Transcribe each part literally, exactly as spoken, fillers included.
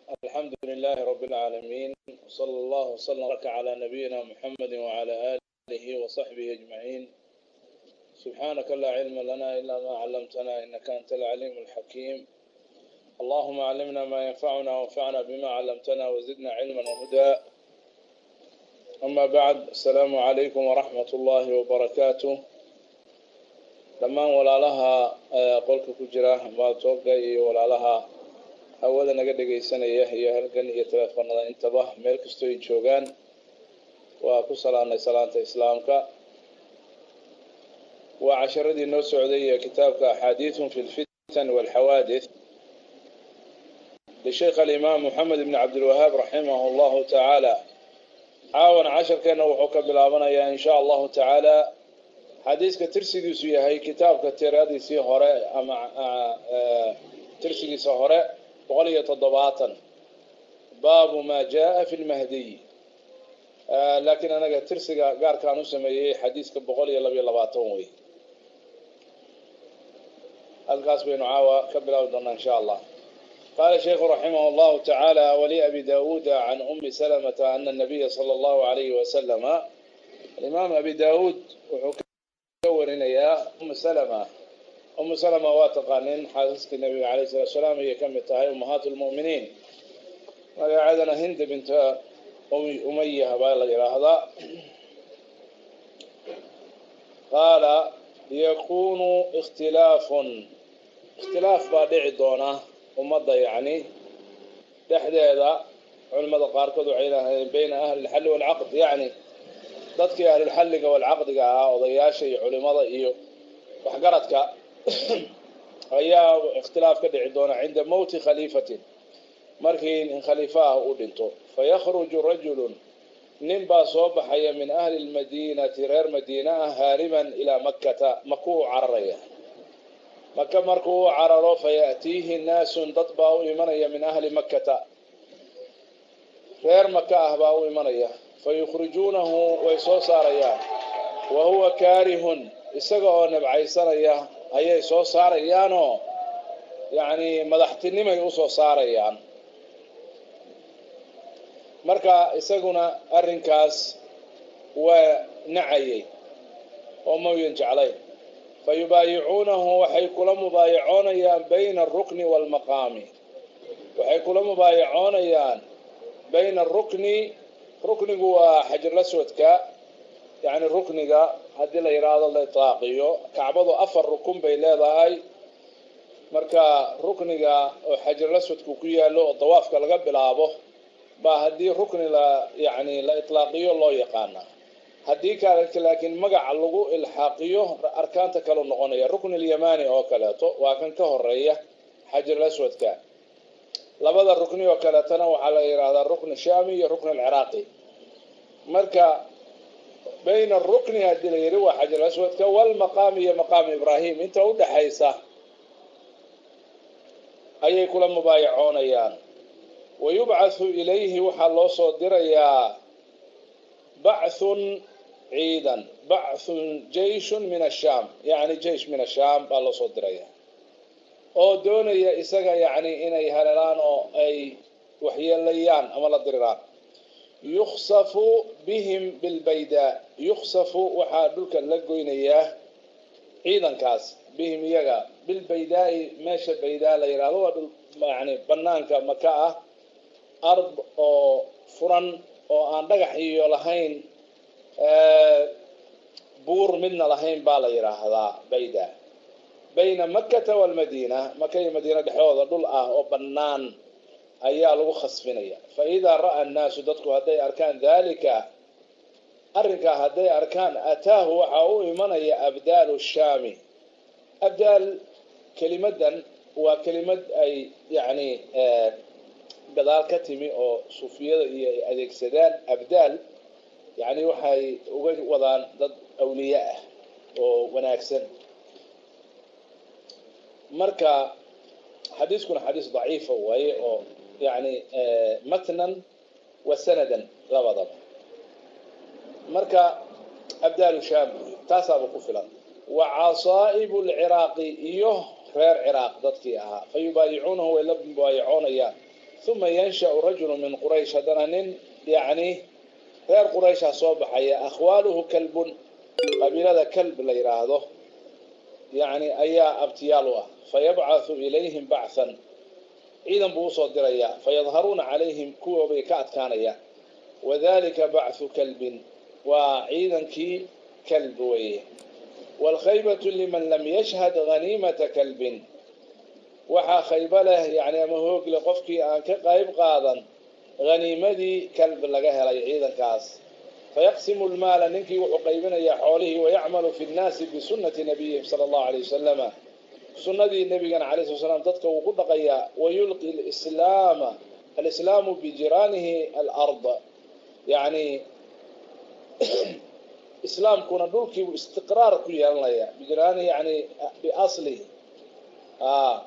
الحمد لله رب العالمين، صلى الله وسلم على نبينا محمد وعلى آله وصحبه أجمعين. سبحانك لا علم لنا إلا ما علمتنا إنك أنت العليم الحكيم. اللهم علمنا ما ينفعنا وانفعنا بما علمتنا وزدنا علما وهدى. أما بعد، السلام عليكم ورحمة الله وبركاته. لما ولا لها قولك كجرة ما توقعي ولا لها أولا نقدر سنة هي هلكن هي تلفنا انتبه ملك استوي جوجان وكسر عن صلاة إسلامك وعشرة دي النور السعودية كتابك حديث في الفتن والحوادث للشيخ الإمام محمد بن عبد الوهاب رحمه الله تعالى. عاون عشر كان وحوك بالعبنا يا إن شاء الله تعالى. حديث كترسي سوية هي كتاب كتيرادي سي هراء أما ترسي سي هراء بغلية الضباطا باب ما جاء في المهدي. آه لكن أنا ترسي قار كانوا سميه حديث كبغلية لبي لباطون القاس بين عاوة كبلا إن شاء الله. قال الشيخ رحمه الله تعالى: ولي أبي داود عن أم سلمة أن النبي صلى الله عليه وسلم. الإمام أبي داود وحكور يا أم سلمة. أم سلمة واتقانين حاسس النبي عليه الصلاة والسلام هي كم تهاي أمهات المؤمنين. وقعدنا هند بنت أمية هبال هذا. قال: يكون اختلاف اختلاف بادع دونه ومضى يعني تحديدا علماء قاركود وعينها بين أهل الحل والعقد، يعني ضدك أهل الحل والعقد قاها وضياشي علماء إيو وحقرتك أيها اختلاف كده عندنا عند موت خليفة مركين خليفاه ودنتو فيخرج رجل نبا صوب حي من أهل المدينة غير مدينة هاربا إلى مكة مكو عرية مكة مركو عررو فيأتيه الناس تطبعوا إيمانيا من أهل مكة غير مكة أهباوا إيمانيا فيخرجونه ويسوساريا وهو كاره إسقوا نبعيسانيا أي سوساريانو يعني مدحتني ما يسوساريان مركا إسقنا أرنكاس ونعيي وما ينجعليه فيبايعونه وحي كل مبايعون يان بين الركن والمقام وحي كل مبايعون يان بين الركن ركن هو حجر الأسود كا يعني الركن كا هذه الإرادة الإطلاقية كعبده أفر ركن بيلاذاي مركا ركن كا حجر الأسود كوكيا له الطواف كالقب لابه بهذه الركن لا يعني لا إطلاقية الله يقانا هديك لكن مقع اللغو الحاقيه أركانته كالو نغنية الركن اليماني أو كلاته وكان كهرية حجر الأسود كان لبدا الركن وكلاتنا وعلى هذا الركن الشامي الركن العراقي مركا بين الركن هدي اللي هو حجر الأسود والمقام هي مقام إبراهيم انت ود حيسه أي كل مبايعون ايان ويبعث إليه وحلو صدريا بعث عيدا بعث جيش من الشام يعني جيش من الشام بالله صدريا او دونيا اسغا يعني اني هلالان او اي وحيليان اما لا ديران يخسف بهم بالبيداء يخسف وحا دلك لا غوينيا عيدانكاس بهم يغا بالبيداء ماشي بيداء لا يراهو يعني بنانka مكه ارض او فرن oo aan dhagax iyo lahayn ee buur midna lahayn baa la yiraahdaa bayda bayna makkah wal madina makkah iyo madina dhaxooda dhul ah oo banaan ayaa lagu khasfinaya fa ida ra'a an-nas dadku haday arkaan dalika arrinka haday arkaan ataahu waxa uu imanaya abdaal ash-shami abdaal kalimadan waa kalimad ay yani gadaal ka timi oo suufiyada iyo adeegsadaan abdaal yani waxay uga wadaan dad awliya ah oo wanaagsan marka xadiiskuna xadiis dhaif waaye oo yani matnan wa sanadan labadaba marka abdaal sham taasaba ku filan wa asaib al-iraqi iyo reer iraq dadkii ahaa fayubayicuunahu wa labn bayicuunayaan ثم ينشأ رجل من قريش هذا يعني غير قريش صوبحية أخواله كلب قبيلة كلب لا يراهده يعني أيا أبتيالها فيبعث إليهم بعثا إذا بوصوا الدريا فيظهرون عليهم كوا بيكات كانيا وذلك بعث كلب وعيدا كي كلب ويه والخيبة لمن لم يشهد غنيمة كلب وحا خيبله يعني ما هو لقفكي أن كقايب قادا غنيمة كلب لقاها عيدا كاس فيقسم المال ننكي وحقيبنا يا حوله ويعمل في الناس بسنة نبيه صلى الله عليه وسلم سنة النبي عليه الصلاة والسلام تذكر وقد قيا ويلقي الإسلام الإسلام بجيرانه الأرض يعني إسلام كنا دولك واستقرار كلها الله بجيرانه يعني بأصله آه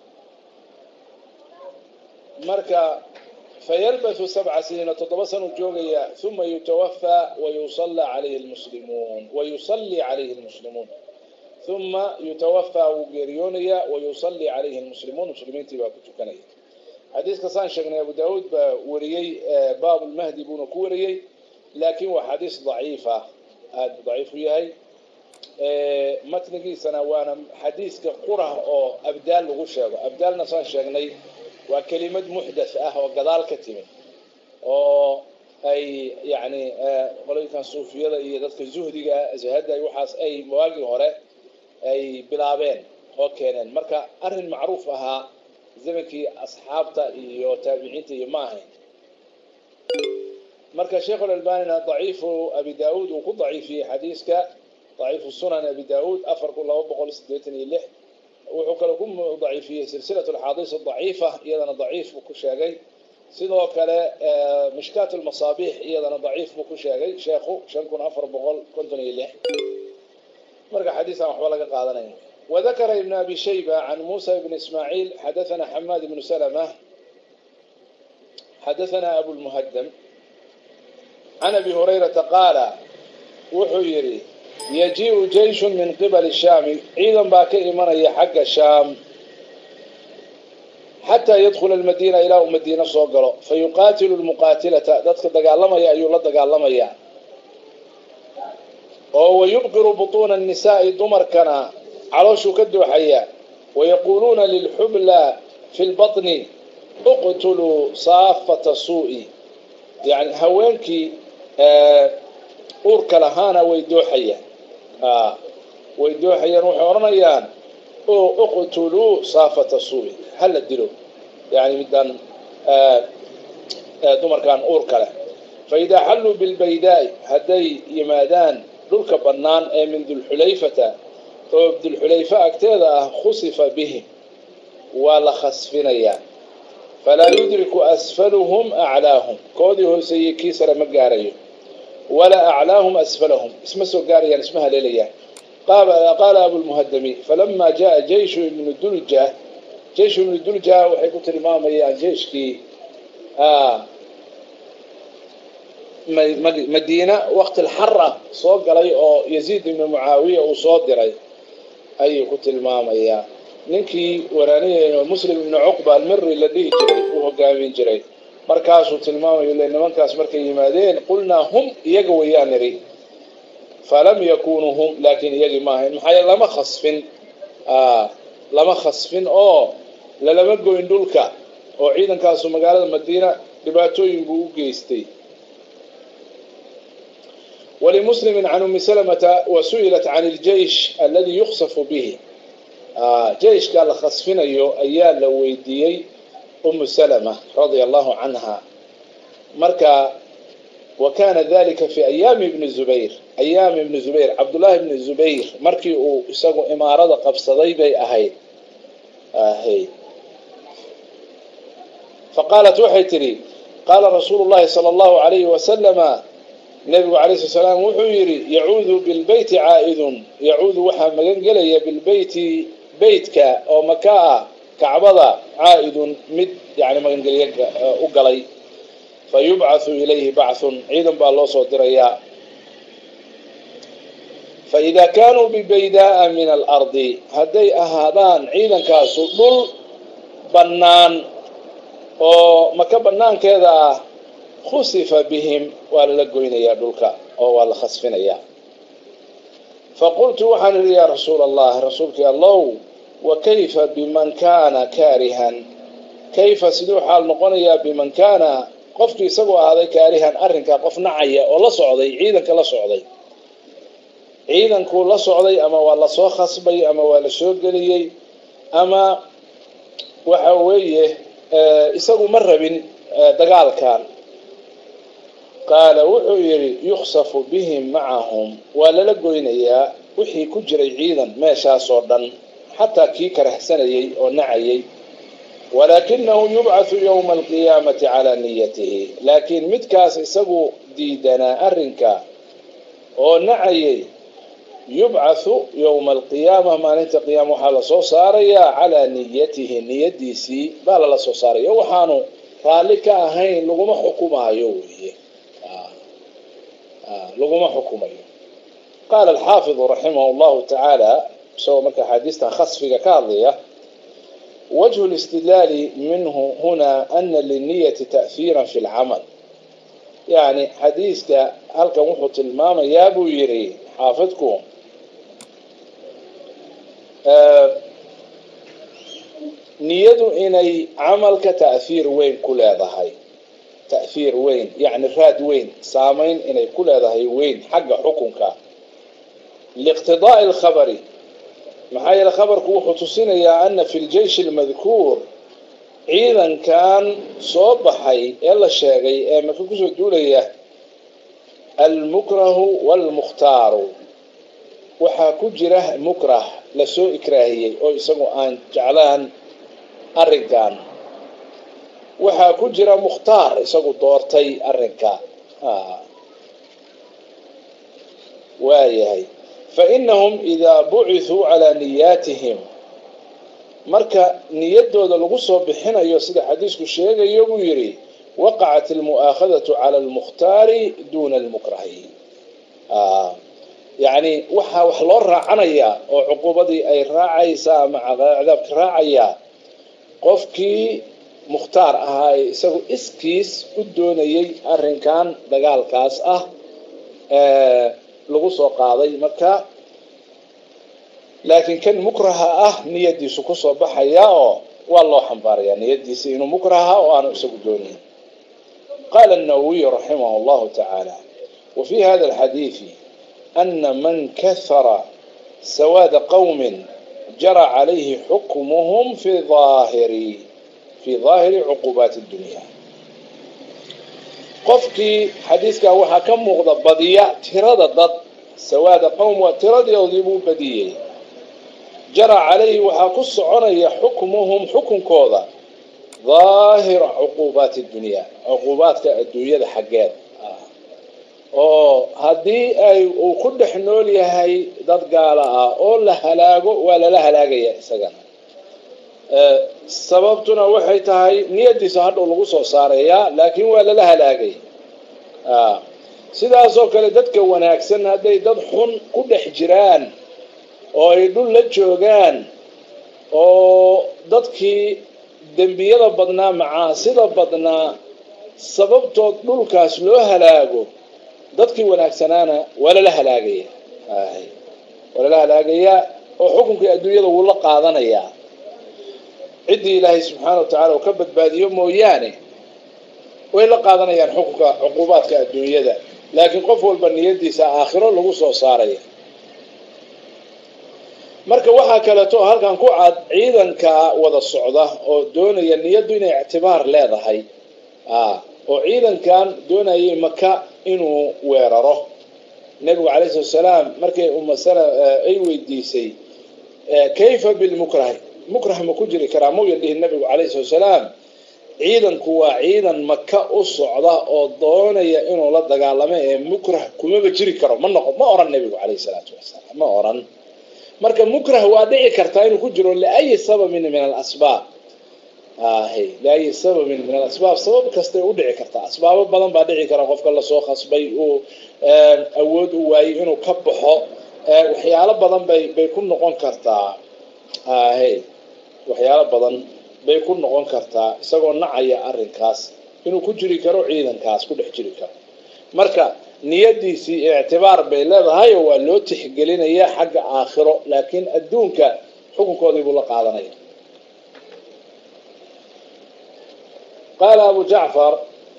مركا فيلبث سبع سنين تتبصن الجوغية ثم يتوفى ويصلى عليه المسلمون ويصلي عليه المسلمون ثم يتوفى وغيريونيا ويصلي عليه المسلمون مسلمين تبا كتكنيه حديث كسان شيخنا ابو داود وريي باب المهدي بن كوريي لكن هو حديث ضعيفه ضعيف ياهي متنقي سنه وانا حديث كقره او ابدال لو شيغو ابدالنا سان شيغني waa kelimad muhdath ah oo gadaal ka timid oo ay yani qolaykan suufiyada iyo dadka zuhdiga zahada ay waxaas ay mawaaqi hore ay bilaabeen oo keeneen marka arin macruuf aha zamankii asxaabta iyo taabiciinta iyo maahay marka sheekh al-albani dhaif abi daud uu ku dhaifiyay xadiiska dhaif sunan abi daud afar kun laba boqol sideetan iyo lix وحكلكم ضعيفية سلسلة الحديث الضعيفة أيضا ضعيف بكشاجي سيدو كلا مشكات المصابيح أيضا ضعيف بكشاجي شيخو شنكون أفر بقول كنتني له مرجع حديثا وحوالك قاعدين وذكر ابن أبي شيبة عن موسى بن إسماعيل حدثنا حماد بن سلمة حدثنا أبو المهدم عن أبي هريرة قال وحيري يجيء جيش من قبل الشام إذا باكي من حق الشام حتى يدخل المدينة إلى مدينة صغرى فيقاتل المقاتلة تدخل دقالما يا أيها الله دقالما يا ويبقر بطون النساء دمر كنا على شو كدوا حيا ويقولون للحبلى في البطن اقتلوا صافة السوء يعني هوانكي أورك لهانا ويدو حيا آه ويدو حيا وحورنيان أو اقتلوا صافة السوء هل الدلو يعني مدان آه آه دمر كان أورك له فإذا حلوا بالبيداء هدي يمادان ذلك بنان من ذو الحليفة ذو الحليفة اكتاذا خصف به ولا خسفنيا فلا يدرك أسفلهم أعلاهم كودي هو سيكي سر مقاريه ولا أعلاهم أسفلهم اسمه سوقاريا اسمها ليليا قال قال أبو المهدمي فلما جاء جيش من الدلجة جيش من الدلجة وحيكون الإمام يعني جيش كي آه مدينة وقت الحرة صوق علي أو يزيد من معاوية وصادر أي كنت الإمام يا ننكي وراني مسلم بن عقبة المري الذي جري وهو قامين جري مركز وتلمام لأن مركز مركز يمادين قلنا هم يجوا يانري فلم يكونوا هم لكن يجي معهم حيا لما خصفن آه لما خصفن أو لا لما جوين دولكا أو عيدا كاسو مقالة المدينة لباتو ينبو جيستي ولمسلم عن أم سلمة وسئلت عن الجيش الذي يخصف به آه جيش قال خصفن أيو أيال لو يديي أم سلمة رضي الله عنها مركا وكان ذلك في أيام ابن الزبير أيام ابن الزبير عبد الله بن الزبير مركي وسقوا إمارة قبصدي بي أهيد أهيد فقالت وحيتري قال رسول الله صلى الله عليه وسلم النبي عليه الصلاة والسلام وحيري يعوذ بالبيت عائذ يعوذ وحا مغنقلي بالبيت بيتك أو مكاء كعبضة عائد مد يعني مغنقلي أقلي فيبعث إليه بعث عيدا بالله صدريا فإذا كانوا ببيداء من الأرض هدي أهادان عيدا كاسو دل بنان oo maka banaankeeda khusifa bihim waa la goynaya dhulka oo waa la khasfinaya faqultu waxaan iri ya rasuul allah rasuulki allah wa kayfa biman kana karihan kayfa sidoo xaal noqonaya biman kana qofkii isagoo ahaaday kaarihan arrinka qof nacaya oo la socday ciidanka la socday ciidanku la socday ama waa la soo khasbay ama waa la soo geliyay ama waxa weeye isagu ma rabin dagaalkan qaala wuxuu yiri yukhsafu bihim ma'ahum wala la goynayaa wixii ku jiray ciidan meeshaas oo dhan hatta kii karahsanayay oo nacayay ولكنه يبعث يوم القيامة على نيته لكن متكاس يسقو ديدنا أرنكا ونعي يبعث يوم القيامة ما ننت قيامه على صوصاريا على نيته نيدي سي بالا صوصاريا وحانو ذلك هين لغم حكومة يوي آه. آه. لغم حكومة قال الحافظ رحمه الله تعالى سوى مك حديثا خاص في كاضية وجه الاستدلال منه هنا أن للنية تأثيرا في العمل يعني حديثك هل كمحط الماما يا أبو يري حافظكم آه نيته إني عملك تأثير وين كل هذا هاي تأثير وين يعني راد وين سامين إني كل هذا هاي وين حق حكمك لاقتضاء الخبري محايا الخبر كو خصوصينا يا أن في الجيش المذكور إذا كان صبحي يلا شاقي ما في كسو الدولية المكره والمختار وحا كجره مكره لسوء إكراهية أو يسمو أن جعلان الرقان وحا كجره مختار يسمو دورتي الرقان آه. وايهي فإنهم إذا بعثوا على نياتهم مركا نيادو دا لغو سو بخينايو سيده حديثku sheegayo buu yiri waqa'at al-mu'akhadatu 'ala al-mukhtar duna al-mukrah ah yani waxa wax loo raacanaya oo cuqubadii ay raacaysa ama cadaab raacaya qofkii mukhtaar ahaa isagu iskiis u doonayay arrinkan dagaalkaas ah ee lagu soo qaaday marka laakiin kan mukraha ah niyadiisu ku soo baxaya oo waa loo xambaaraya niyadiisa inuu mukraha oo aanu isagu doonin قال النووي رحمه الله تعالى وفي هذا الحديث أن من كثر سواد قوم جرى عليه حكمهم في ظاهر في ظاهر عقوبات الدنيا qofkii xadiiska waxa ka muuqda badiya tirada dad sawaada qowm wa tiradii buu badiyay jara عليه waxa ku soconaya xukmuhum xukunkooda ظاهر عقوبات الدنيا عقوبات الدنيا حقيقة oo hadii ay uu ku dhaxnool yahay dad gaala ah oo la halaago wala la halaagaya isagana ee sababtuna waxay tahay niyadiisa hadhow lagu soo saaraya laakiin wala la halaagay ah sidaas oo kale dadka wanaagsan haday dad xun ku dhex jiraan oo ay dhul la joogaan oo dadkii dambiyada badnaa macaasida badnaa sababtood dhulkaas loo halaago dadkii wanaagsanaana wala la halaagaya ay wala la halaagaya oo xukunkii adduunyada uu la qaadanaya cidii ilaahay subhanahu wa ta'ala ka badbaadiyo mooyaane way la qaadanayaan xukunka cuqubaadka adduunyada laakiin qof walba niyadiisa aakhiro lagu soo saarayo marka waxa kale to halkan ku cad ciidanka wada socda oo doonaya niyadu inay ictibaar leedahay ah oo ciidankan doonayay maka inuu weeraro nabiga kaleey salaam markay umma sala ay weydiisay kayfa bil mukrah mukrah ma ku jiri karaamo yidhi nabiga kaleey salaam ciidanku waa ciidan maka u socda oo doonaya inuu la dagaalamo ee mukrah kuma jiri karo ma noqon ma oran nabiga kaleey salaatu wasalaam ma oran marka mukrah waa dhici karta inuu ku jiro la ay sabab min min al asbaab ah hay la ay sabab min min al asbaab sabab kasta u dhici karta asbaab badan baa dhici kara qofka la soo khasbay oo awood u waayay inuu ka baxo waxyaalo badan bay bay ku noqon kartaa ah hay waxyaalo badan bay ku noqon kartaa isagoo nacaya arrinkaas inuu ku jiri karo ciidankaas ku dhex jiri karo marka niyadiisii ictibaar bay leedahay oo waa loo tixgelinayaa xagga aakhiro laakiin adduunka xukunkoodii buu la qaadanaya qaala abu jacfar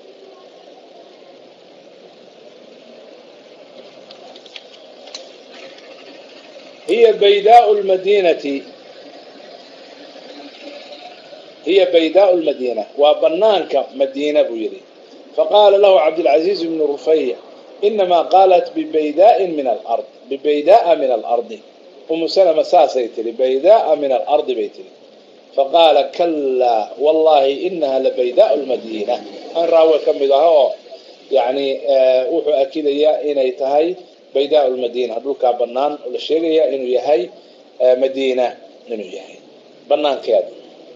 hiya baydaau lmadiinati hiya baydaau lmadiina waa banaanka madiina buu yidhi faqaala lahu cabdilcaziiz bnu rufayc inamaa qaalat bibaydaa'in min alard bibayda'a min alardi umu salama saasay tiri bayda'a min alardi bay tiri faqaala kalaa wallahi inaha labaydaau lmadiina an raawe ka mid ah oo yani wuxuu akidayaa inay tahay baydaau lmadiina dhulkaa banaan oo la sheegaya inuu yahay madiina inuu yahay banaankeeda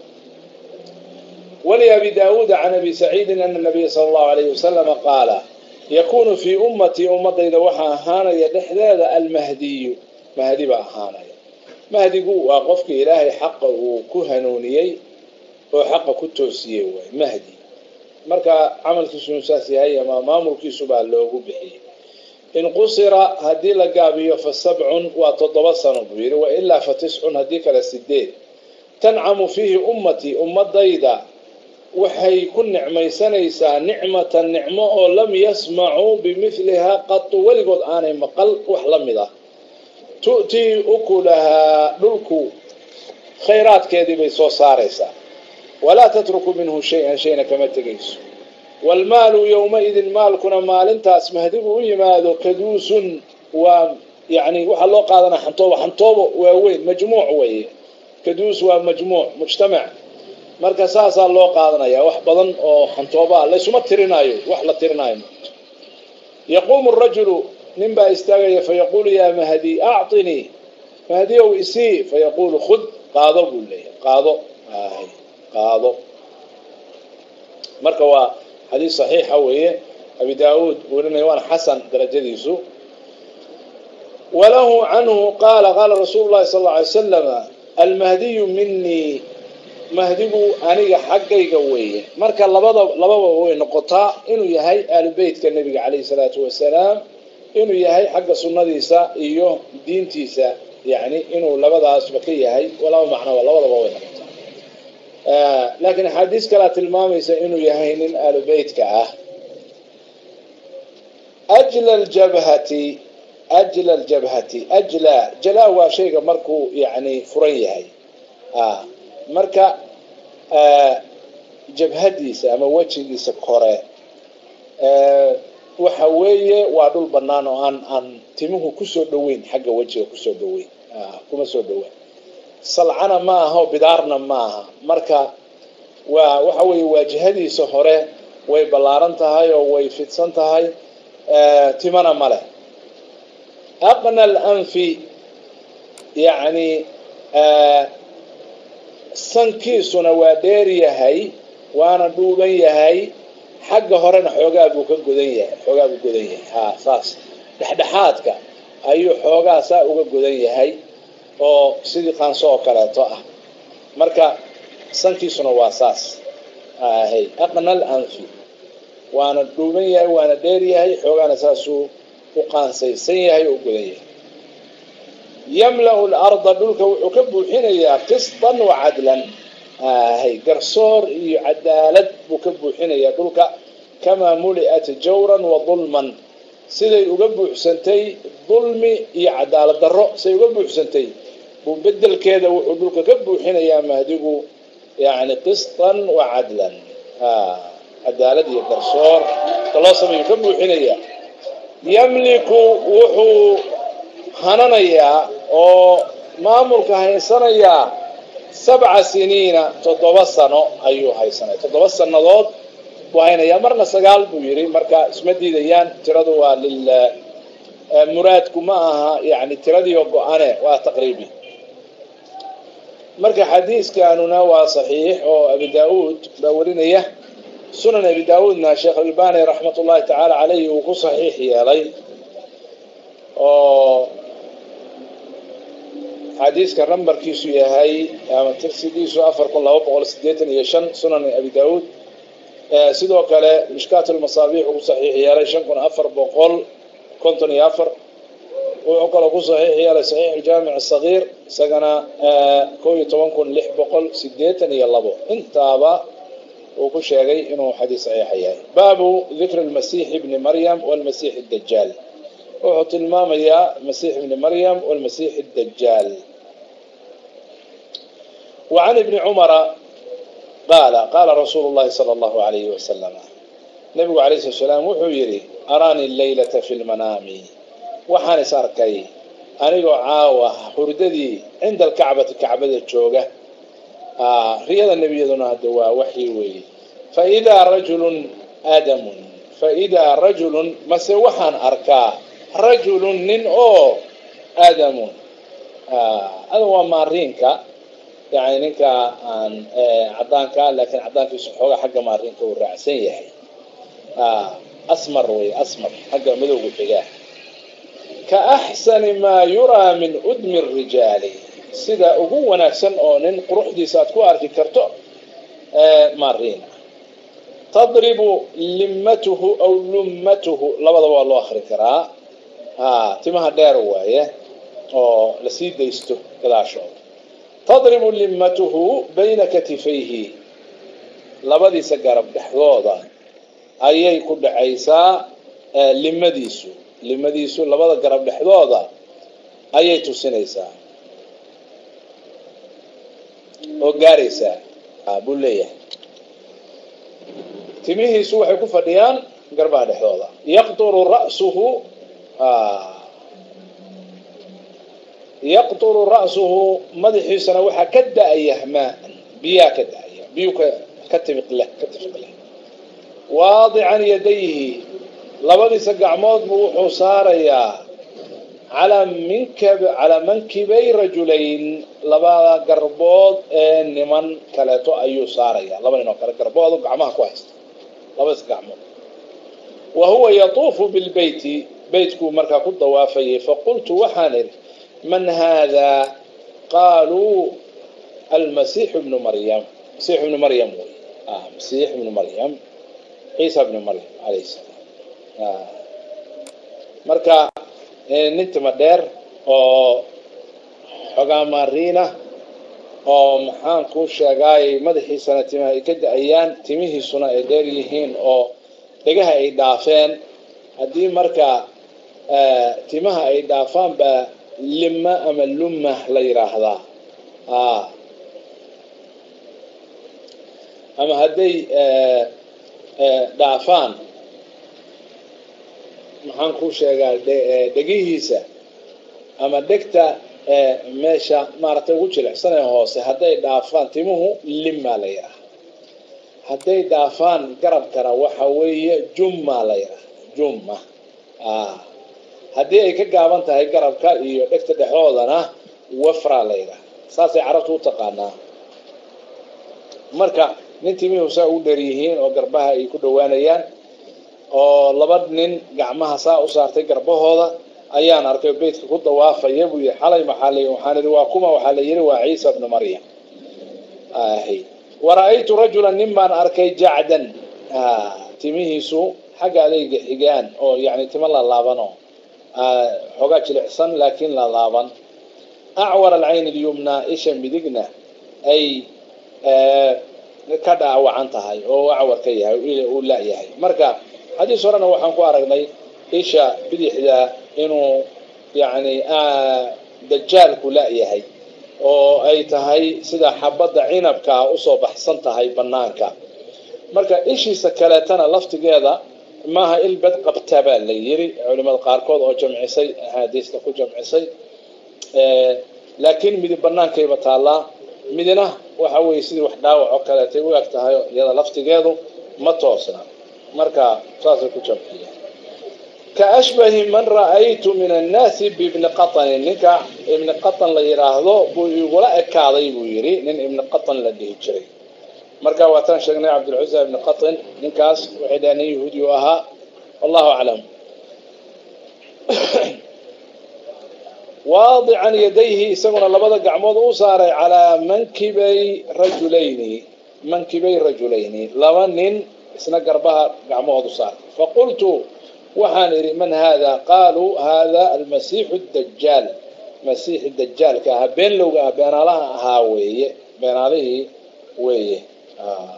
ولأبي داود عن أبي سعيد أن النبي صلى الله عليه وسلم قال يكون في أمتي أمتي إذا وحى هانا يدحذاذ المهدي مهدي بقى هانا مهدي قوة وقفك إلهي حقه كهنونيي وحق كتوسيي مهدي مركا عمل كسو ساسي هاي ما مامر كيسو بالله بحي إن قصر هدي لقابيه فالسبع وتضبصن بير وإلا فتسع هديك للسدين تنعم فيه أمتي أمت ضيدة waxay ku nicmaysanaysaa nicmatan nicmo oo lam yasmacuu bimilihaa qatu weligood aanay maqal wax la mid ah tu'tii ukulahaa dhulku khayraadkeedii bay soo saaraysaa walaa tatruku minhu shay-an shayna kama tegayso waalmaalu yowmaidin maalkuna maalintaas mahdigu u yimaado kaduusun waa yani waxaa loo qaadanaa xantoobo xantoobo waaweyn majmuuc weeye kaduus waa majmuuc mujtamac marka saasaa loo qaadanaya wax badan oo xantooba laysuma tirinaayo wax la tirinaayo yaquumu rajulu nin baa istaagaya fayaquulu yaa mahdi acطinii mahdi ow isii fayaquulu khud qaado buu leeyahay qaado qaado marka waa xadiis saxiixa weeye abi daauud warinaya waana xasan darajadiisu walahu canhu qaala qaala rasuulu llahi sal alla alay wasalam almahdiyu minii mahdigu aniga xaggayga weeye marka labada lababa way noqotaa inuu yahay aalubeytka nebiga calayhi salaatu wasalaam inuu yahay xagga sunnadiisa iyo diintiisa yani inuu labadaasba ka yahay walaba macnoba labadaba way noqotaa laakiin axaadiis kalea tilmaamaysa inuu yahay nin aalubeytka ah ajla ljabhati ajla ljabhati ajla jala waa shayga markuu yani furan yahay marka jabhadiisa ama wejigiisa kore waxa weeye waa dhul banaan oo aan aan timuhu kusoo dhaweyn xagga wejiga kusoo dhaweyn kuma soo dhaweyn salcana ma aha bidaarna ma aha marka waa waxa weeye waajihadiisa hore way ballaaran tahay oo way fidsan tahay timana male aqna al-anfi yani sankiisuna waa dheer yahay waana dhuuban yahay xagga horena xoogaa buu ka godan yahay xoogaa buu godan yahay ha saas dhexdhexaadka ayuu xoogaa saa uga godan yahay oo sidii qaanso oo kaleeto ah marka sankiisuna waa saas hay aqna al-anfi waana dhuuban yahay waana dheer yahay xoogaana saasuu u qaansaysan yahay oo godan yahay yamla'u al-arda dhulka wuxuu ka buuxinayaa qistan wa cadlan hay garsoor iyo cadaalad buu ka buuxinayaa dhulka kamaa muli'at jawran wa dulman siday uga buuxsantay dulmi iyo cadaalad darro siday uga buuxsantay buu bedelkeeda wuxuu dhulka ka buuxinayaa mahdigu yani qistan wa cadlan cadaalad iyo garsoor kaloo sameeyu ka buuxinayaa yamliku wuxuu hananayaa oo maamulka haysanayaa sabca siniina toddoba sano ayuu haysanaya toddoba sannadood buu haynayaa marna sagaal buu yidhi marka isma diidayaan tiradu waa lil muraadku ma aha yani tiradiio go-ane waa taqriibi marka xadiiskanuna waa saxiix oo abi daauud baa warinaya sunan abi daauudna sheekh albani raxmat ullahi tacaala caleyhi uu ku saxiix yeelay oo حديث كرمبر كيسو يهي ترسيديسو أفر كل لو بقول سديتن يشن سنن أبي داود سيدو كلا مشكات المصابيح وصحيح يا ريشن كن أفر بقول كنتن يافر وعقل أبو صحيح يا صحيح الجامع الصغير سجنا كوي طبعا كن لح بقول سديتن يلبو انت أبا وكل شيء إنه حديث صحيح يعني باب ذكر المسيح ابن مريم والمسيح الدجال وحط المام يا مسيح ابن مريم والمسيح الدجال. وعن ابن عمر قال قال رسول الله صلى الله عليه وسلم نبي عليه الصلاة والسلام وحيري أراني الليلة في المنام وحان ساركي أنا عاوة هرددي عند الكعبة الكعبة الجوجة آه رياض النبي ذنا الدواء وحيوي فإذا رجل آدم فإذا رجل مسوحان أركا رجل نن أو آدم آه هذا هو مارينكا يعني نك عن آه عدانك لكن عدانك يسحوه حق مارينكا والرأسية آه أسمر وي أسمر حق مذوق الحجاه كأحسن ما يرى من أدم الرجال سيدا أقوى نفسا أو نن قروح دي ساتكو أركي كرتو آه مارين تضرب لمته أو لمته لبضا والله آخر كرا ها تمها دير وايه أو لسيد ديستو كذا شو تضرب لمته بين كتفيه لبضي سقرب دحضوضا أيي كل عيسى آه لمديسو لمديسو لبضا قرب دحضوضا أيي تسنيسا وقاريسا بوليه تميه سوحي كفديان قربها دحضوضا يقطر رأسه آه يقطر رأسه مدحي سنوحا كدا أيهما بيا كدا أيه بيو كتفق له كتفق له واضعا يديه لبدي سقع موض بوحو صاريا على منكب على منكبي رجلين لبا قربوض نمن كلاتو أيو صاريا لبا نو كلا قربوض قعمها كويس لبا سقع موض وهو يطوف بالبيت بيتكو مركا كل ضوافيه فقلت وحانر من هذا قالوا المسيح ابن مريم مسيح ابن مريم آه مسيح ابن مريم عيسى ابن مريم عليه السلام آه مركا ننت مدير oo xogaa maariina oo maxaan ku sheegay madaxiisana timaha ay ka daayaan timihiisuna ay dheer yihiin oo degaha ay dhaafeen hadii marka timaha ay dhaafaan ba lima ama lumma la yiraahdaa ah ama haday dhaafaan maxaan ku sheegay degihiisa ama degta meesha maartay ugu jilicsanay hoose haday dhaafaan timuhu lima la yiraahdaa haday dhaafaan garab kara waxa weeye jumma la yiraahdaa jumma ah hadii ay ka gaaban tahay garabka iyo dhegta dhaxoodana wafra la yiraahdaa saasay carabtu u taqaanaa marka nintiimihu saa u dheeriyihiin oo garbaha ay ku dhawaanayaan oo laba nin gacmaha saa u saartay garbahooda ayaan arkay beedka ku dawaafay buu yahay xalay maxalay waxaan waa kuma waxa la yiri waa Ciisa ibn Maryam aahi waraaytu rajulan nimman arkay ja'dan ah timihiisu xaga alayga xigaan oo yaani timo la laabano ah xogaa jilicsan laakiin la laaban a'war al-ayn al-yumna isha midigna ay ka dhaawacan tahay oo a'war ka yahay oo la yahay marka hadii sorana waxaan ku aragnay isha bidixda inuu yaani dajjal ku la yahay oo ay tahay sida xabada cinabka u soo baxsan tahay banaanka marka ishiisa kaleetana laftigeeda maaha ilbad qabtaba la yiri culimada qaar kood oo jamcisay ahadiista ku jamcisay ee laakiin mid banaanka ay bataala midna waxa weey sidii wax dhaawac oo kale tay u ag tahay iyada laftigeedu ma toosna marka saas ku jamciya كأشبه من رأيت من الناس بابن قطن نكا ابن قطن لا يراهدو بو يغلا اكاداي بو يري نين ابن قطن لا دهي جري marka waatan sheegnay Abdul Uzza ibn Qatan ninkaas waxay yahuudi aha wallahu a'lam واضعا يديه يسقون لبدا قعمود أصار على منكبي رجلين منكبي رجلين لوانين اسنا قربها قعمود أصار فقلت وحانري من هذا؟ قالوا هذا المسيح الدجال مسيح الدجال كها بين لو بين الله هاوي بين عليه وي آه.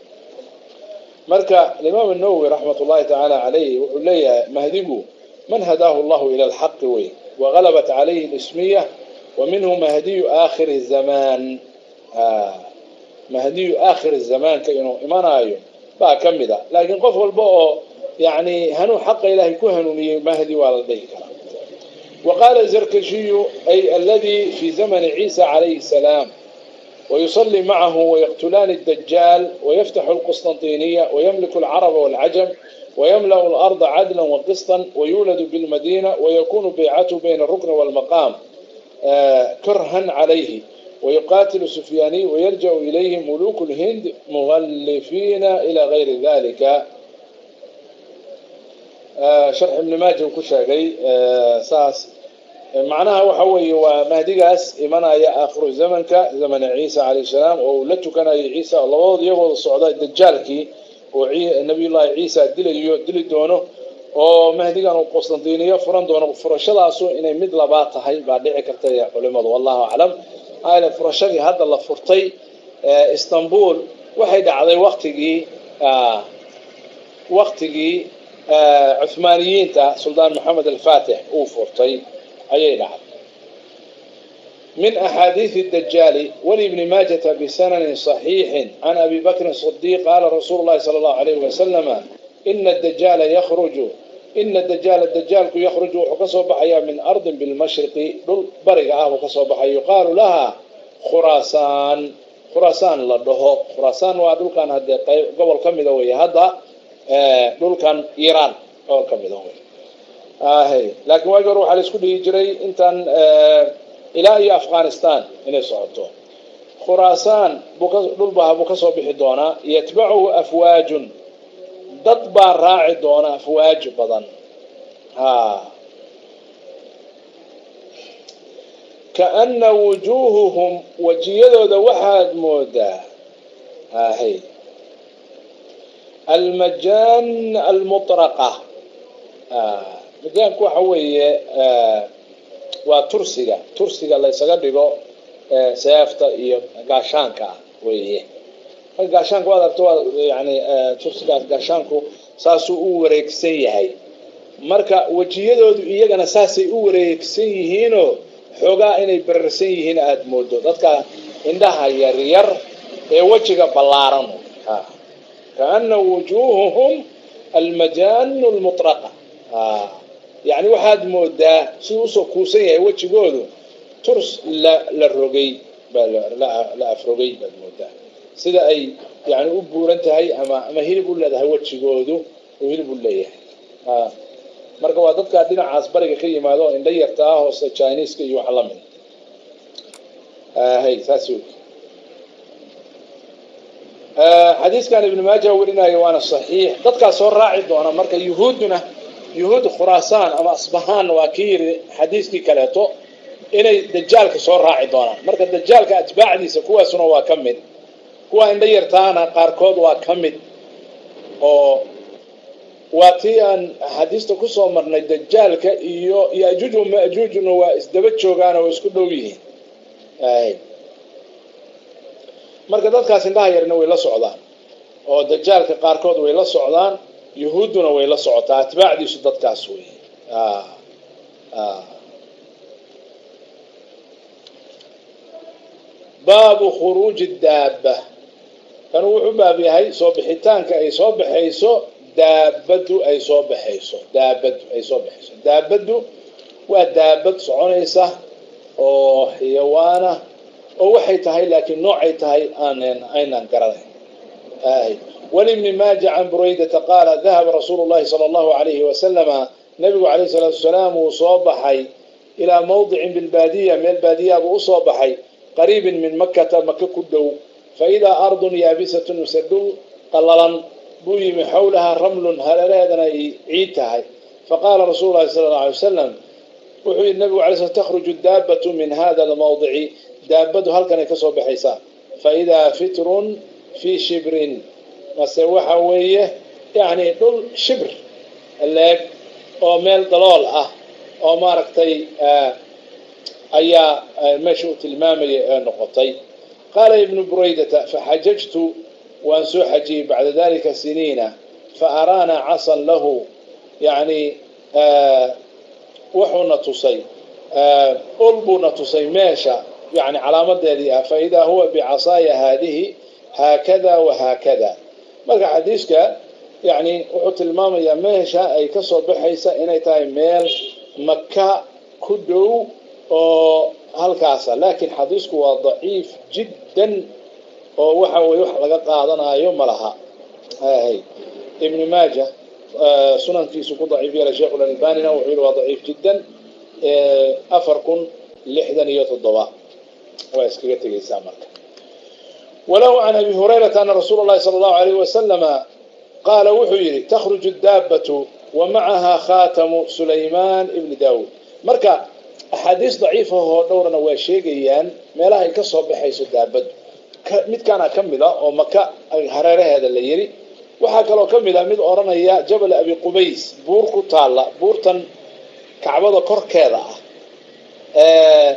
مركا الإمام النووي رحمة الله تعالى عليه وقال لي مهديه من هداه الله إلى الحق وي وغلبت عليه الاسمية ومنه مهدي آخر الزمان آه. مهدي آخر الزمان كأنه إيمان آيو بقى كم ذا لكن قفوا البقى يعني هنو حق إلهي كهنو مهدي والديك. وقال الزركشي أي الذي في زمن عيسى عليه السلام ويصلي معه ويقتلان الدجال ويفتح القسطنطينية ويملك العرب والعجم ويملأ الأرض عدلا وقسطا ويولد بالمدينة ويكون بيعته بين الركن والمقام آه كرها عليه ويقاتل سفياني ويلجأ إليه ملوك الهند مغلفين إلى غير ذلك. آه شرح ابن ماجه وكشاقي آه ساس معناها وحوي ومهديقاس إيمانا يا آخر الزمن كزمن عيسى عليه السلام ولتو كان عيسى الله يقول الصعداء الدجالكي ونبي الله عيسى دلي دلي دونه ومهديقان القسطنطينية فران دونه فرشداسو إنay mid labaad tahay baa dhici karta culimadu wallahu a'lam ayla furashadii hadda la furtay Istanbul waxay dhacday waqtigii waqtigii Uthmaniyiinta Sultan Muhammad al-Fatih uu furtay ayay dhacday من أحاديث الدجال ولابن ماجة بسنن صحيح عن أبي بكر الصديق قال رسول الله صلى الله عليه وسلم إن الدجال يخرج إن الدجال الدجال يخرج وكسب بحيا من أرض بالمشرق برقعه وكسب بحيا يقال لها خراسان خراسان لده خراسان وادول كان هذا قبل كم ذوي هذا دول كان إيران قبل كم ذوي آه لكن واجه روح على سكول يجري إنتان آه إلى أفغانستان إلى صعوبته خراسان دول بها بكسب بحدونا يتبعه أفواج ضد راعي دونا أفواج بدن ها كأن وجوههم وجيدوا ذا واحد مودا ها هي المجان المطرقة آه مجان كو حوية آه وترسيقة ترسيقة اللي يسقدقوا آه سيافتا إيو قاشانكا ويه قاشانكو هذا بتوع يعني آه ترسيقة قاشانكو ساسو u wareegsan yahay marka wajiyadoodu iyagana saasay u wareegsan yihiin oo xogaa inay bararsan yihiin aad moodo dadka indhaha yar yar ee wajiga ballaaran ha kaana wujuuhum almajan almutraqa ha yani waxaad moodaa si uu soo kuusan yahay wajigoodu turs la la rogay la la afrogay baad moodaa sida ay يعني أبورن تهاي أما أما هيل بقول له هو تشجودو وهيل بقول له آه مركب وادت كادينا عصبرك كي ما له إن ده يرتاح وس Chinese كي يحلمن آه هاي ثاسو آه حديث كان ابن ماجه ورنا يوانا الصحيح ضد كسر راعي دونا مركب يهودنا يهود خراسان أما أصبحان وكير حديث كي كلاته إن الدجال كسر راعي دونا مركب الدجال كأتباع دي سكوا سنوا وكمل kuwa inda yartaana qaarkood waa kamid oo waati aan hadiista ku soo marnay dajjalka iyo yaajuuj wa maajuujna waa isdaba joogaan oo isku dhow yihiin ay marka dadkaas inda yarna way la socdaan oo dajjalka qaarkood way la socdaan yahuuduna way la socotaa atbaacdiisu dadkaas way ah ah باب خروج الدابة كانوا وحبا بهاي صوب حيتانك أي صوب حيسو دابدو أي صوب حيسو دابدو أي صوب حيسو دابدو ودابد صعونيسة أو حيوانة أو حيتهاي لكن نوع حيتهاي آنين أين انقرضه آه. ولمن ماجه عن بريدة قال ذهب رسول الله صلى الله عليه وسلم نبي عليه الصلاة والسلام وصوبحي إلى موضع بالبادية من البادية وصوبحي قريب من مكة مكة كدو فإذا أرض يابسة وسدو قللا بويم حولها رمل هلالادنا عيدتها فقال رسول الله صلى الله عليه وسلم wuxuu yidhi nabigu alay sl takhruju daabatu min hada almawdici daabadu halkanay ka soo baxaysaa faidaa fitrun fii shibrin mase waxa weeye yani dhul shibr leeg oo meel dalool ah oo maaragtay ayaa meesha uu tilmaamaya ee noqotay qaala ibnu buraydata faxajajtu waan soo xajiyey bacda dalika siniina faaraana casan lahu yani wuxuuna tusay ul buuna tusay meesha yani calaamadeedii ah faidaa huwa bicasaaya haadihi haakada wahaakada marka xadiiska yani wuxuu tilmaamayaa meesha ay ka soo baxaysa inay tahay meel maka ku dhow oo halkaasa laakiin xadiisku waa daciif jiddan oo waxa weye wax laga qaadanayo ma laha ibn maaja sunankiisu ku daciif yeelay sheekh alalbanina wuxuu yihi waa daciif jiddan afar kun lixdan iyo toddoba waa iskaga tegaysaa marka walow can abi hurayrata ana rasuula llahi sala allahu alayh wasalama qaala wuxuu yidhi takhruju daabatu wa macaha khaatamu sulaymaan ibni daawud marka axaadiis daciifahoo dhowrana waa sheegayaan meelaha ay ka soo baxayso daabadu midkaana ka mid a oo maka hareeraheeda la yidhi waxaa kaloo ka mid a mid odhanaya jabal abi qubays buur ku taalla buurtan kacbada korkeeda ah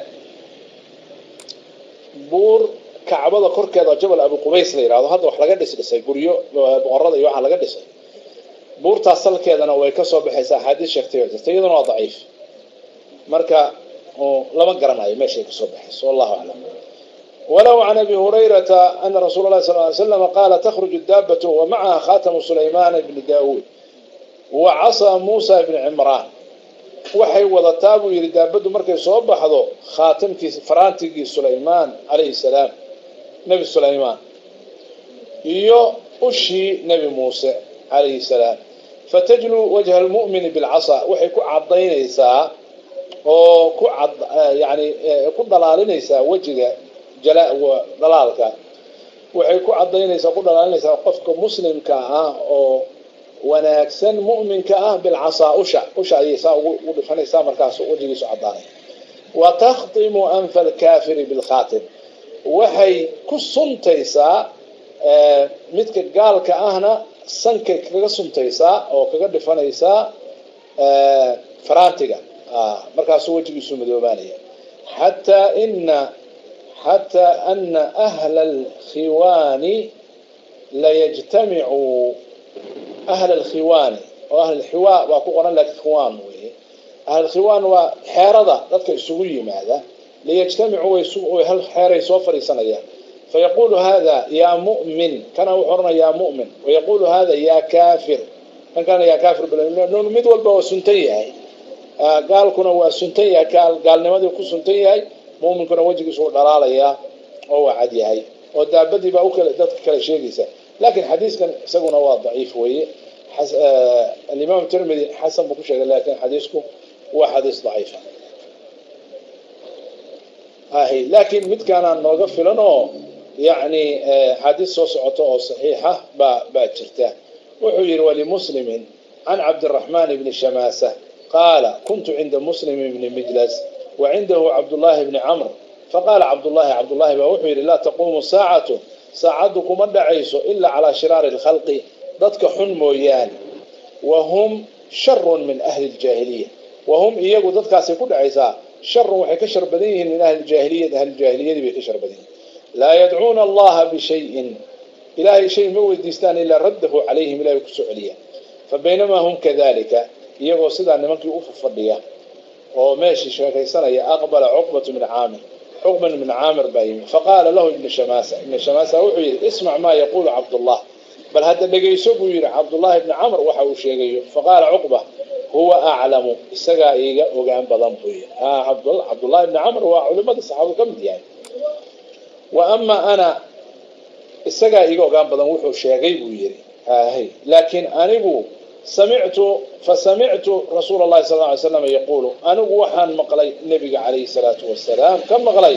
buur kacbada korkeeda oo jabal abi qubays la yidhahdo hadda wax laga dhis dhisay guryo boqorada iyo waxaa laga dhisay buurtaas salkeedana way ka soo baxaysaa axaadiis sheegtay oo jirta iyaduna waa daciif marka lama garanayo meeshay kasoo baxayso wallahu aclam walow can abi hurayrata ana rasuula llahi sal ly slam qaala takhruju daabatu wa macaha khatamu sulaymaan ibni daawuud wa casaa muusa ibni cimraan waxay wadataa buu yidhi daabadu markay soo baxdo khaatamkiis faraantigii sulaymaan calayhi salaam nebi sulaymaan iyo ushii nebi muuse calayhi salaam fatajlu wajha almu'mini bilcasa waxay ku cadaynaysaa oo ku cad yani ku dhalaalinaysaa wejiga jala dhalaalka waxay ku cadaynaysaa ku dhalaalinaysaa qofka muslimka ah oo wanaagsan mu'minka ah bilcasa usha usha ayay saa ugu dhifanaysaa markaas wejigiisu cadaanay wa takhtimu anfa alkaafiri bilkhaatim waxay ku suntaysaa midka gaalka ahna sankay kaga suntaysaa oo kaga dhifanaysaa faraantiga markaasuu wejigiisu madoobaanaya xataa ina xataa ana ahla alkhiwaani layajtamicuu ahla alkhiwaani oo ahlulxiwaa waa ku qoran laakiin khiwaan weye ahlulkhiwaan waa xeerada dadka isugu yimaada layajtamicuu way hal xeeray soo fadhiisanayaan fayaqulu hada yaa mu'min kana wuxuu oranaya yaa mu'min wayaqulu hada yaa kaafir kan kana yaa kaafir mid walba waa suntan yahay gaalkuna waa suntan yahay gaalnimadii ku suntan yahay mu'minkuna wejigiisu u dhalaalayaa oo waa cad yahay oo daabadii baa ukala dadka kala sheegaysa laakiin xadiiskan isaguna waa daciif weeye alimaam tirmidi xasan buu ku sheegay laakiin xadiisku waa xadiis daciifa ahi laakiin midkaanaan nooga filan oo yani xadiis soo socoto oo saxiixa baa baa jirta wuxuu yihi walimuslimin can cabdiraxmaan ibni shamaasa qaala kuntu cinda muslim ibni mijlas wacindahu cabdullaahi bni camr faqaala cabdullaahi cabdullaahi baa wuxuu yidhi laa taquumu saacatu saacaddu kuma dhacayso ilaa calaa shiraari lkhalqi dadka xun mooyaane wahum sharun min ahli ljaahiliya wahum iyagu dadkaasay ku dhacaysaa sharun waxay ka shar badan yihiin min ahli ljaahiliyati ahlijaahiliyadii bay ka shar badan yihiin laa yadcuuna allaha bishayin ilaahay shay ma weydiistaan ilaa raddahu calayhim ilahay kusoo celiya fa baynamaa hum kadalika iyagoo sidaa nimankii u fadhiya oo meeshii sheekaysanaya aqbala cuqbatu min caamir cuqban min caamir baa yimi faqaala lahu ibnu shamaasa ibnu shamaasa wuxuu yidhi ismac maa yaquulu cabdullah bal hadda dhegayso buu yidhi cabdullaahi ibni camr waxa uu sheegayo faqaala cuqba huwa aclamu isagaa iiga ogaan badan buu yidhi cabdullahi ibni camr waa culimadii saxaabadu ka mid yahay wa ama ana isagaa iiga ogaan badan wuxuu sheegay buu yidhi laakiin anigu samictu fasamictu rasuula llahi sal ly slam yaquulu anigu waxaan maqlay nebiga calayhi salaatu wasalaam ka maqlay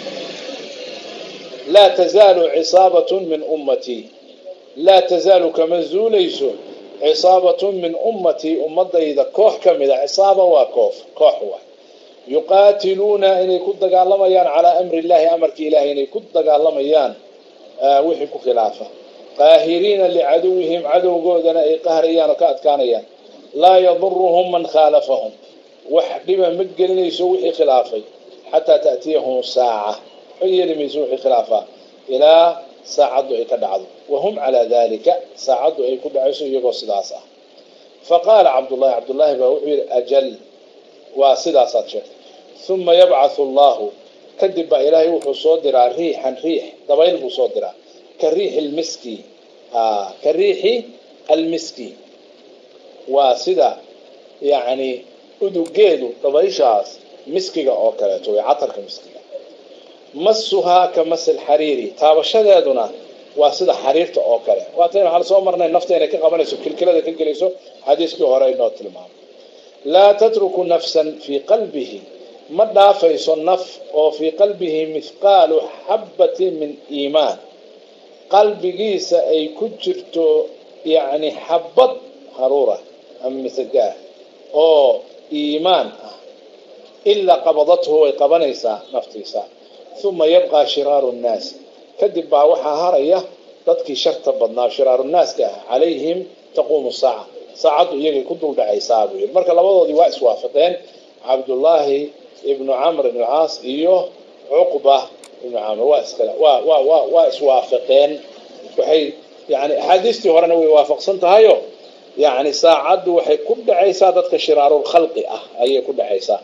laa tazaalu cisaabatun min ummatii laa tazaalu kama zuulayso cisaabatun min ummatii ummadayda koox ka mida cisaaba waa koof koox wa يقاتلون إن يكون دقالميان على أمر الله أمر إلهي إن يكون دقالميان آه وحكوا خلافة قاهرين لعدوهم عدو قودنا أي قهريان وكأت كانيان لا يضرهم من خالفهم وحدما مقلن يسوي خلافي حتى تأتيهم الساعة هي اللي يسوي خلافة إلى ساعدوا أي كدعض وهم على ذلك ساعدوا أي كدعسوا يقول صداسة فقال عبد الله عبد الله بوحير أجل وصداسة شيء ثم يبعث الله كذب إلهي وحصودرا ريحا ريح ضبيل بصودرا كالريح المسكي آه كالريح المسكي وصدا يعني أدو جيدو ضبيشاس مسكي أو كلاته عطر كمسكي مسها كمس الحريري تابشدادنا واسida xariirta oo kale waatay hal soo marnay nafteena ka qabanayso kilkilada ka geliso xadiiskii hore inoo tilmaamo la tatruku nafsan fi qalbihi ma dhaafayso naf oo fi qalbihi mithqalu habatin min iimaan qalbigiisa ay ku jirto yaani habad harura am misaga oo iimaan illa qabadathu way qabanaysa naftiisa ثم يبقى شرار الناس كذب وحا هريا dadkii sharta badnaa shiraaru naaska calayhim taquum saa'a saacadu iyaga ku dul dhacay saabu marka labadoodii waa iswaafaqeen Abdullah ibn Amr ibn al-As iyo Uqba ibn Amr waa iskala waa waa waa waa iswaafaqeen waxay yaani hadiistii horena way waafaqsan tahayo yaani saacadu waxay ku dhacaysaa dadka shiraarul khalqi ah ayay ku dhacaysaa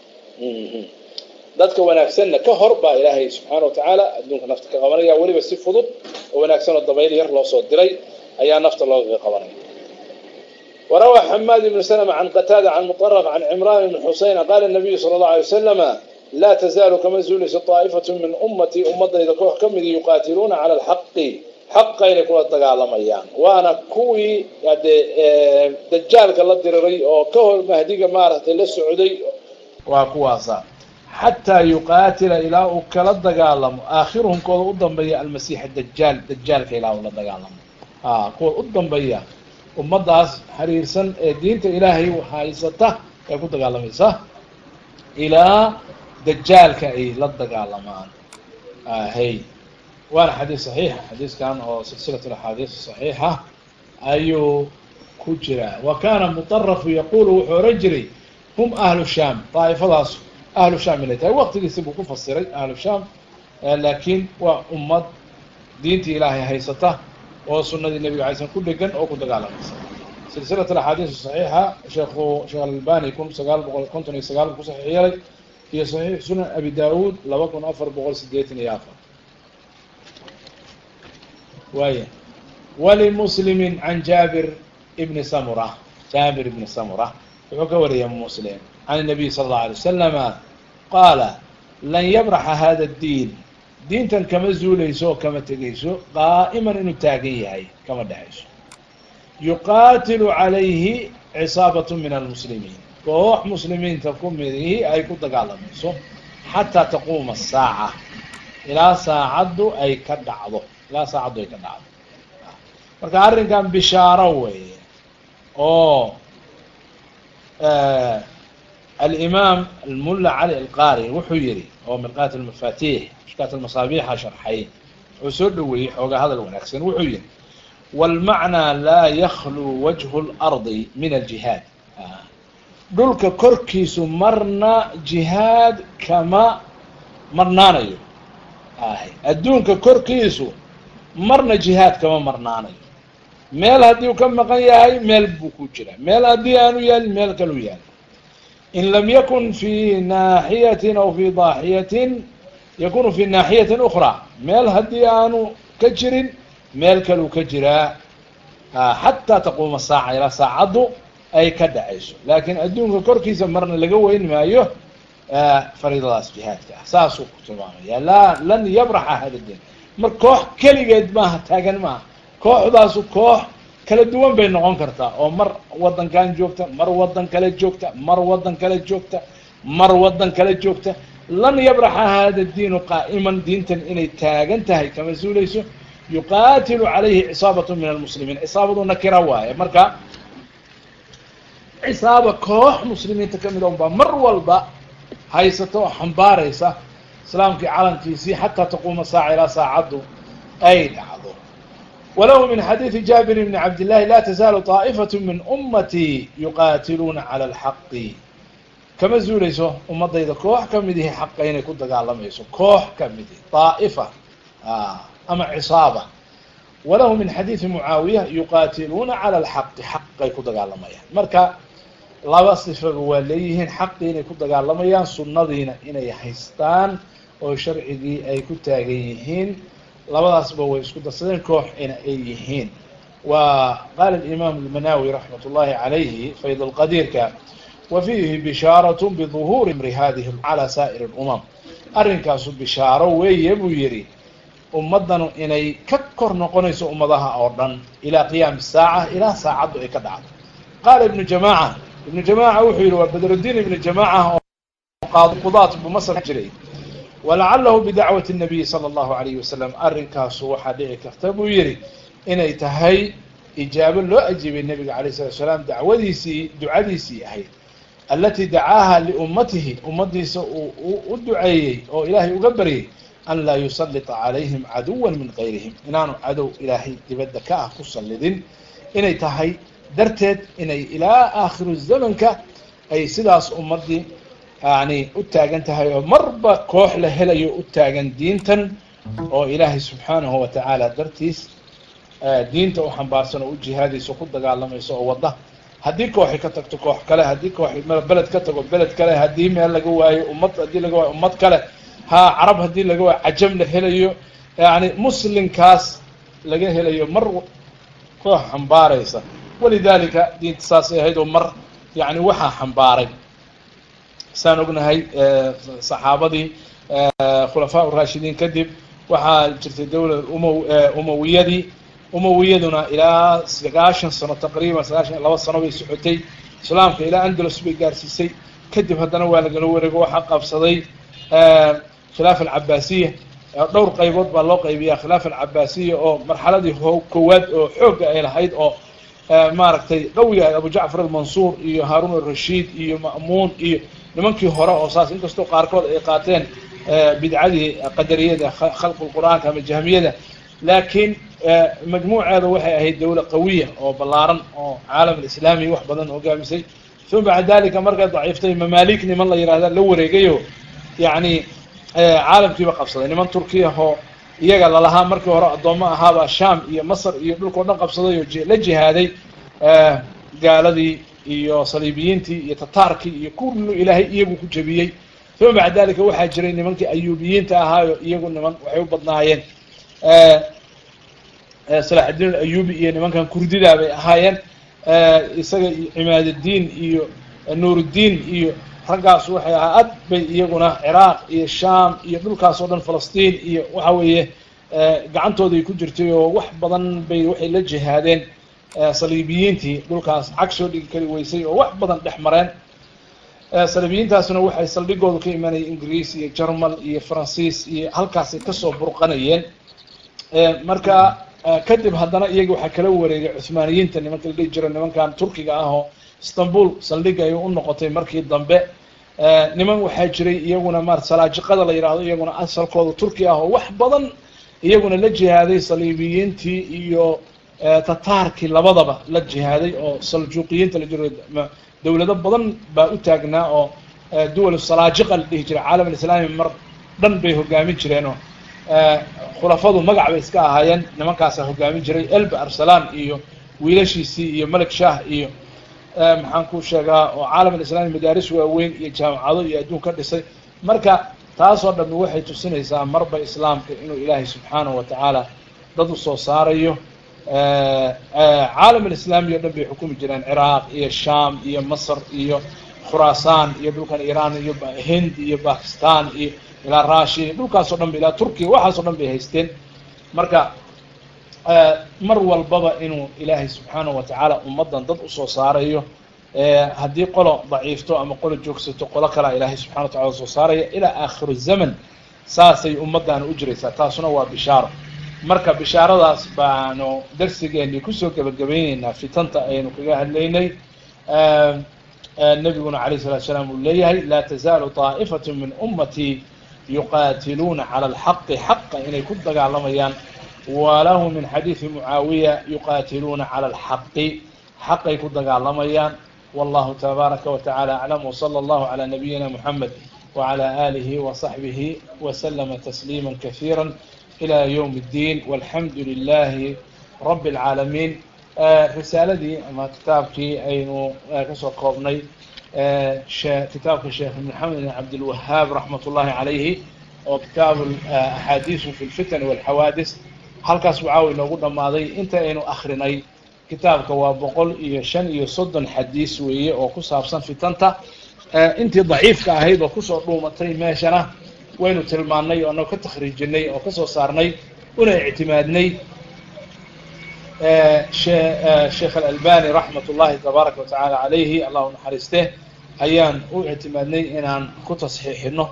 dadka wanaagsanna ka horba ilaahay subhanahu wa ta'ala adduunka nafta ka qabanaya waliba si fudud oo wanaagsan oo dabayl yar loo soo diray ayaa nafta looga qabanaya وروى حماد بن سلمة عن قتادة عن مطرف عن عمران بن حسين قال النبي صلى الله عليه وسلم لا تزال كما زولت طائفة من أمتي أمتي إذا كوح كم يقاتلون على الحق حقا يكون الدقالميان وأنا كوي دجال كالله الدرري أو كهر مهديك مارة للسعودي وكواسا حتى يقاتل إلى أكل الدجالم آخرهم كل قدام بيا المسيح الدجال دجال كإلى ولا الدجالم آه كل قدام بيا ومضاس حريصا دينة إلهي وحايسته يكون دجالم يسه إلى دجال كإلى الدجالمان آه هي وانا حديث صحيح حديث كان أو سلسلة الأحاديث الصحيحة أيو كجرا وكان مطرف يقول وحرجري هم أهل الشام طائفة لاصو أهل الشام اللي تاي وقت يسبوا كفصيري أهل الشام لكن وأمة دينتي إلهي هيسته وسنة النبي عليه الصلاة والسلام كل جن أو كل قالم سلسلة الأحاديث الصحيحة شيخ شيخ الألباني يكون سجال بقول كنتني سجال بقول صحيح هي صحيح سنة أبي داود لو كن أفر بقول سديتني يافر ويا ولمسلم عن جابر ابن سمرة جابر ابن سمرة وكوري يا مسلم عن النبي صلى الله عليه وسلم قال لن يبرح هذا الدين دين كما زوليسو كما تجيسو قائما انه تاغيه كما دايسو يقاتل عليه عصابة من المسلمين كوح مسلمين تقوم به اي كدغالميسو حتى تقوم الساعة الى ساعد اي كدعدو لا ساعد اي كدعدو marka arrinkan bishaaro way oo آه الإمام الملا علي القاري وحيري هو مرقات المفاتيح مشكات المصابيح شرحين وسدوي حوجا هذا الونكسن وحيري والمعنى لا يخلو وجه الأرض من الجهاد آه. دولك كركيس مرنا جهاد كما مرنانيو آه. الدونك كركيس مرنا جهاد كما مرنانيو ميل هديو كم مقايا ميل بوكوجرا ميل هدي انو يال ميل كلو يال ان لم يكن في ناحية او في ضاحية يكون في ناحية اخرى ميل هدي انو كجرين ميل كلو كجرا حتى تقوم الساعة الى ساعة اي كدعيش لكن ادونك كوركيس مرنا لقوين ما ايوه فريض الله سبحانه اساسه تماما لا لن يبرح هذا الدين مركوح كليجد ما تاغن ما kooxdaasu koox kala duwan bay noqon kartaa oo mar wadankan joogta mar wadan kale joogta mar wadan kale joogta mar wadan kale joogta lan yabraha hada diin qa'iman diintan inay taagan tahay kama suulayso yuqatilu alayhi isabatu min almuslimin isabadu nakira waay marka isaba koox muslimiinta kamid ah mar walba haysato oo xambaaraysa islaamkii calankiisii xataa taquuma saaca ilaa saacaddu ay dhacdo. walahu min xadiidi jaabir bni cabdillahi laa tazaalu طaa'ifatu min ummatii yuqaatiluuna cala alxaqi, kama zuulayso ummadayda koox ka mid ihi xaqa inay ku dagaalamayso, koox ka mid ihi طaa'ifa ama cisaaba. walahu min xadiidi mucaawiya yuqaatiluuna cala alxaqi, xaqay ku dagaalamayaan. marka laba sifaba waa leeyihiin, xaqii inay ku dagaalamayaan, sunnadiina inay haystaan oo sharcigii ay ku taagan yihiin, labadaasba way isku darsadeen, koox ina ay yihiin. wa qaala imaam almanawi raxmat ullahi calayhi fayd alqadiirka wa fiihi bishaaraة biظuhuuri amri hadihi calى saa'ir اlumam, arrinkaasu bishaaro weeye buu yihi ummaddanu inay ka kor noqonayso ummadaha oo dhan ilaa qiyaami saaca, ilaa saacaddu ay ka dhacdo. qaala ibnu jamaaca, ibnu jamaaca wuxuu yihi waa badrudiin ibnu jamaaca oo qaadi qudaat buu masr jiray, walacalahu bidacwati الnabiyi salى اllahu alayhi wasalam, arrinkaasu waxaa dhici karta buu yihi inay tahay ijaabo loo ajiibay nebiga alayh الsalatu asalaam dacwadiisii ducadiisii ahayd, alatii dacaaha liummatihi, ummadiisa uu u duceeyey oo ilaahay uga baryay an laa yusalita calayhim caduwa min gayrihim, inaanu cadow ilaahay dibadda ka ah ku sallidin, inay tahay darteed inay ilaa aakhiru zamanka ay sidaas ummaddii yani u taagan tahay oo marba koox la helayo u taagan diintan oo ilaahay subxaanahu wa tacaala dartiis diinta u xambaarsan oo u jihaadayso ku dagaalamayso oo wadda. haddii kooxi ka tagto koox kale, haddii kooxi beled ka tago beled kale, haddii meel laga waayo ummad, haddii laga waayo ummad kale, ha carab haddii laga waayo cajam la helayo, yani muslimkaas laga helayo mar koox xambaaraysa. walidalika diinta saasay ahayd oo mar yani waxaa xambaaray saan ognahay saxaabadii khulafaa raashidiin kadib waxaa jirtay dawla umaw umawiyadii umawiyaduna ilaa sagaashan sano taqriiban sagaashan iyo laba sano bay socotay, islaamka ilaa andalus bay gaarsiisay. kadib haddana waa lagala wareego, waxaa qabsaday khilaafa alcabaasiya, dhowr qaybood baa loo qaybiyaa khilaafa alcabaasiya oo marxaladii koowaad oo xoogga ay lahayd oo maaragtay qawiga abu jacfar almansuur iyo haarun arashiid iyo ma'muun iyo nimankii hore oo saas, inkastoo qaarkood ay qaateen bidcadii qadariyada khalqu lqur'aanka ama jahmiyada, laakiin majmuuceeda waxay ahayd dawla qawiya oo ballaaran oo caalam alislaami wax badan hogaamisay. uma bacda dalika markay daciiftay mamaalik niman la yihahda la wareegayo yani caalamkiiba qabsaday, niman turkiya oo iyaga lalahaa markii hore addoommo ahaaba sham iyo masr iyo dhulkao dhan qabsaday oo la jihaaday gaaladii iyo saliibiyiintii iyo tataarkii iyo kullu ilaahay iyagu ku jebiyey. uma bacda dalika waxaa jiray nimankii ayuubiyiinta ahaayo iyagu niman waxay u badnaayeen salaxudiin alayubi iyo nimankan kurdidaa bay ahaayeen, isaga cimaaduddiin iyo nuuruddiin iyo raggaas waxay ahaa ad bay iyaguna ciraaq iyo sham iyo dhulkaas oo dhan falastiin iyo waxa weeye gacantooday ku jirtay oo wax badan bay waxay la jihaadeen saliibiyiintii dhulkaas cag soo dhigi kari weysay oo wax badan dhex mareen. saliibiyiintaasuna waxay saldhigoodu ka imanayeen ingiriis iyo jermal iyo faransiis iyo halkaasay kasoo burqanayeen. marka kadib haddana iyaga waxaa kala wareegay cuhmaaniyiinta nimanka la dhihi jiro, nimankan turkiga ah oo istanbul saldhig ay u noqotay markii dambe. niman waxaa jiray iyaguna ma salaajiqada la yidhaahdo, iyaguna asalkooda turki ah oo wax badan iyaguna la jihaaday saliibiyiintii iyo tataarkii labadaba la jihaaday oo saljuuqiyiinta la jiro. dawlado badan baa u taagnaa oo duwal salaajiqa la dhihi jiray, caalam alislaami mar dhan bay hogaamin jireenoo khulafadu magac bay iska ahaayeen, nimankaasaa hogaamin jiray. elba arsalan iyo wiilashiisii iyo malik shah iyo maxaan ku sheegaa oo caalam alislaami madaaris waaweyn iyo jaamacado iyo adduun ka dhisay. marka taasoo dhammi waxay tusinaysaa marba islaamka inuu ilaahay subxaanahu wa tacaala dad usoo saarayo. caalam alislaami o dhan bay xukumi jireen, ciraaq iyo sham iyo masr iyo khuraasaan iyo dhulkan iran iyo hind iyo bakistan iyo ilaa russia dhulkaas oo dhan ba ilaa turkiya waxaas o dhan bay haysteen. marka mar walbaba inuu ilaahay subxaanahu wa tacaala ummaddan dad usoo saarayo, haddii qolo daciifto ama qolo joogsato qolo kalaa ilaahay subxana wa tacala soo saaraya ilaa aakhiru zaman, saasay ummaddaana u jiraysaa. taasuna waa bishaaro. marka bishaaradaas baanu darsigeennii kusoo gebagabayneynaa fitanta aynu kaga hadlaynay. nabiguna alayh الsalatu salaam uu leeyahay laa tazaalu طaa'ifaة min ummatii yuqaatiluuna calى اlxaqi xaqa inay ku dagaalamayaan walahu min xadiiثi mucaawiya yuqaatiluuna calى اlxaqi xaqay ku dagaalamayaan. wallahu tabaaraka wa tacala aclam wslى اllahu calى nabiyina muxamed wعalى alihi وصaxbihi وslma tasliima kaثiira ilى ywm اddiin walxamdu lilahi rabi اlcaalamiin. risaaladii ama kitaabkii aynu kasoo koobnay kitaabka sheekh maxamed bin cabdilwahaab raxmat ullahi calayhi oo kitaab axaadiisu fi lfitan walxawaadis halkaas waxaa inoogu dhammaaday. inta aynu akrinay kitaabka waa boqol iyo shan iyo soddon xadiis weeye oo ku saabsan fitanta. intii daciifka ahayd oo kusoo dhuumatay meeshana waynu tilmaannay oo ka takhriijinay oo kasoo saarnay una ictimaadnay sheekh alalbani raxmat ullahi tabaaraka watacaala calayhi allahu naxariiste ayaan u ictimaadnay inaan ku tasxiixino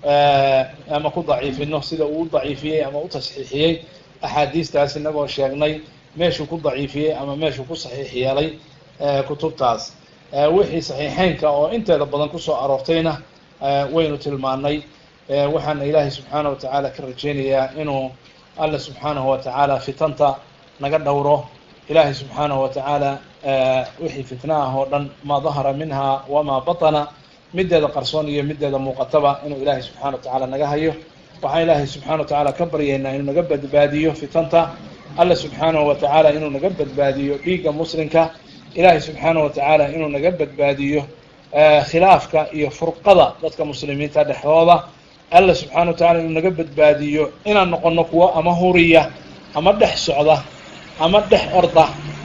ama ku daciifino sida uu u daciifiyey ama u tasxiixiyey axaadiistaas inagoo sheegnay meeshuu ku daciifiyey ama meeshuu ku saxiix yeelay kutubtaas. wixii saxiixeynka oo inteeda badan kusoo aroortayna waynu tilmaanay. waxaana ilaahay subxaanaه watacaala ka rajeynayaa inuu alla subxaanahu watacaala fitanta naga dhowro. ilaahay subxaanaه watacaala wixii fitna ah oo dhan maa dahara minha wamaa baطana mideeda qarsoon iyo mideeda muuqataba inuu ilaahay subxana watacaala naga hayo. waxaan ilaahay subxana watacaala ka baryaynaa inuu naga badbaadiyo fitanta. alla subxaanaه watacaala inuu naga badbaadiyo dhiigga muslimka. ilaahay subxaanaه watacaala inuu naga badbaadiyo khilaafka iyo furqada dadka muslimiinta dhexdooda. alla subxana wataala inuu naga badbaadiyo inaan noqono kuwo ama huriya ama dhex socda ama dhex orda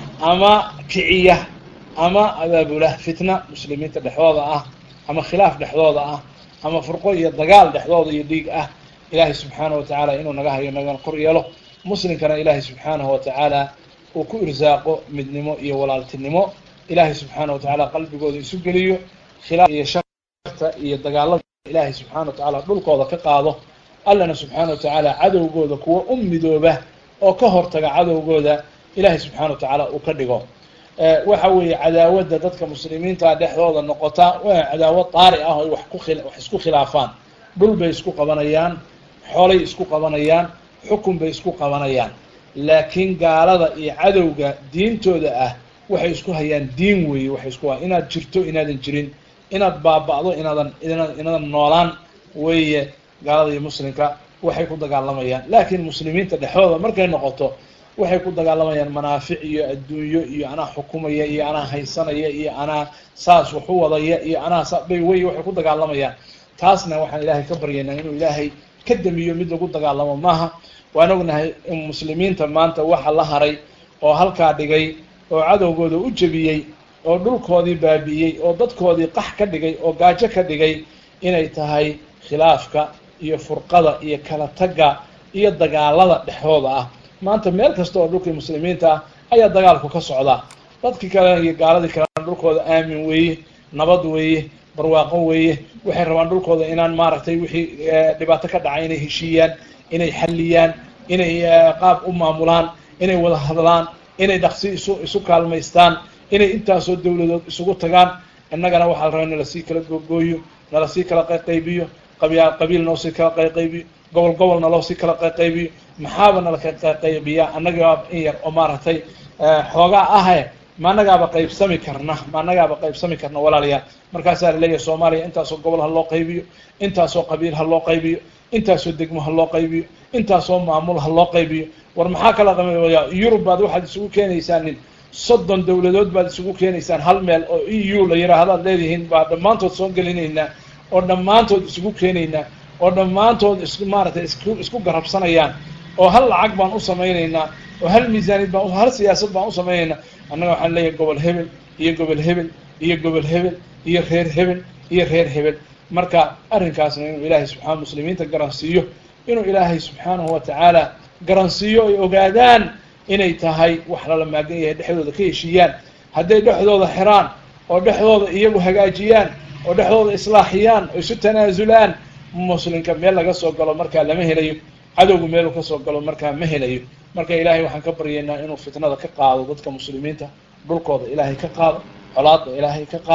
ama kiciya ama abaabula fitna muslimiinta dhexdooda ah ama khilaaf dhexdooda ah ama furqo iyo dagaal dhexdooda iyo dhiig ah. ilaahay subxaanaه watacaala inuu naga hayo nagana kor yeelo. muslimkana ilaahay subxaanaه watacaala uu ku irsaaqo midnimo iyo walaaltinimo. ilaahay subxaanaه watacaala qalbigooda isu geliyo khilaaf iyo sharta iyo dagaalada ilaahay subxaana watacaala dhulkooda ka qaado. allana subxaana watacaala cadowgooda kuwa u midooba oo ka hortaga cadowgooda ilaahay subxaana watacaala uu ka dhigo. waxa weeye cadaawadda dadka muslimiinta dhexdooda noqota waa cadaawad daari ah oo wax ku wax isku khilaafaan. dhul bay isku qabanayaan, xoolay isku qabanayaan, xukun bay isku qabanayaan. laakiin gaalada iyo cadowga diintooda ah waxay isku hayaan diin weeye. waxay isku hayaan inaad jirto inaadan jirin, inaad baaba'do inaadan inaadan noolaan weeye. gaalada iyo muslimka waxay ku dagaalamayaan. laakiin muslimiinta dhexdooda markay noqoto waxay ku dagaalamayaan manaafic iyo adduunyo iyo anaa xukumaya iyo anaa haysanaya iyo anaa saas wax u wadaya iyo anaa sabay wey waxay ku dagaalamayaan. taasna waxaan ilaahay ka baryaynaa inuu ilaahay ka damiyo mid lagu dagaalamo maaha. waan ognahay in muslimiinta maanta waxa la haray oo halkaa dhigay oo cadowgooda u jebiyey oo dhulkoodii baabi'iyey oo dadkoodii qax ka dhigay oo gaajo ka dhigay inay tahay khilaafka iyo furqada iyo kala tagga iyo dagaalada dhexdooda ah. maanta meel kasta oo dhulkii muslimiinta ah ayaa dagaalku ka socdaa. dadkii kale iyo gaaladii kalena dhulkooda aamin weeye, nabad weeye, barwaaqo weeye. waxay rabaan dhulkooda inaan maaragtay wixii dhibaato ka dhacay inay heshiiyaan, inay xalliyaan, inay qaab u maamulaan, inay wada hadlaan, inay dhaqsi isu isu kaalmaystaan, inay intaasoo dawladood isugu tagaan. innagana waxaa la rabaa in nalasii kala googooyo, nalasii kala qayqaybiyo, qabiil qabiil noo sii kala qayqaybiyo, gobol gobol naloo sii kala qayqaybiyo. maxaaba nala qayqaybiyaa annagaa in yar oo maaragtay xoogaa ahe ma annagaaba qaybsami karna ma annagaaba qaybsami karna walaalayaal. markaasaa la leeyahay soomaaliya intaasoo gobol ha loo qaybiyo, intaasoo qabiil ha loo qaybiyo, intaasoo degmo ha loo qaybiyo, intaasoo maamul ha loo qaybiyo. war maxaa kala qamaya yurub baad waxaad isugu keenaysaan soddon dawladood baad isugu keenaysaan hal meel oo e u la yidhaahdaad leedihiin baa dhammaantood soo gelinaynaa oo dhammaantood isugu keenaynaa oo dhammaantood is maaragtay isku isku garabsanayaan oo hal lacag baan u samaynaynaa oo hal miisaaniyad baan hal siyaasad baan u samaynaynaa. annaga waxaan leeyahay gobol hebel iyo gobol hebel iyo gobol hebel iyo reer hebel iyo reer hebel. marka arrinkaasna inuu ilaahay subxaana muslimiinta garansiiyo, inuu ilaahay subxaanahu watacaala garansiiyo ay ogaadaan inay tahay wax lala maagan yahay dhexdooda ka heshiiyaan. hadday dhexdooda xiraan oo dhexdooda iyagu hagaajiyaan oo dhexdooda islaaxiyaan oo isu tanaasulaan, muslimka meel laga soo galo markaa lama helayo, cadowgu meelu ka soo galo markaa ma helayo. marka ilaahay waxaan ka baryaynaa inuu fitnada ka qaado dadka muslimiinta, dhulkooda ilaahay ka qaado, colaadda ilaahay ka qaado,